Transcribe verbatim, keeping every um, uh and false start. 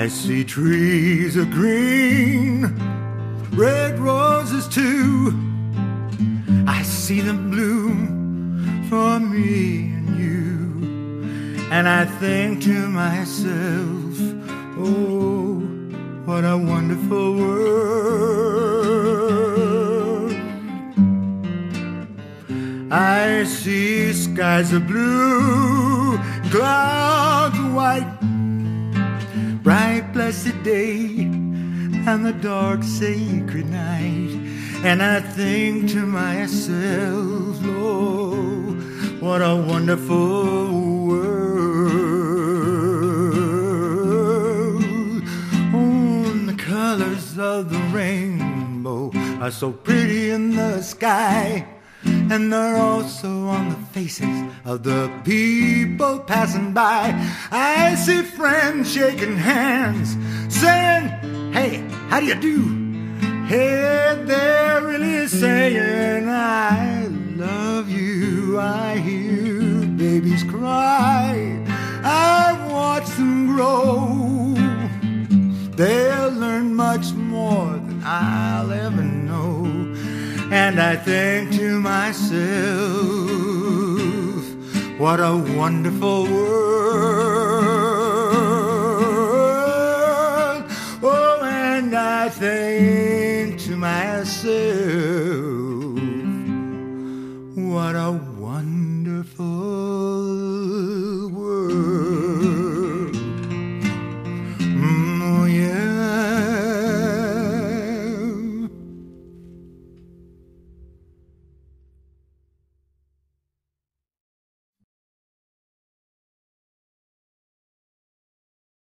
I see trees of green, red roses too. I see them bloom for me and you. And I think to myself, oh, what a wonderful world. I see skies of blue, clouds of white, bright blessed day and the dark sacred night. And I think to myself, oh, what a wonderful world. Oh, and the colors of the rainbow are so pretty in the sky, and they're also on the faces of the people passing by. I see friends shaking hands, saying, hey, how do you do? Hey, they're really saying, I love you. I hear babies cry, I watch them grow. They'll learn much more than I'll ever know. And I think to myself, what a wonderful world. Oh, and I think to myself,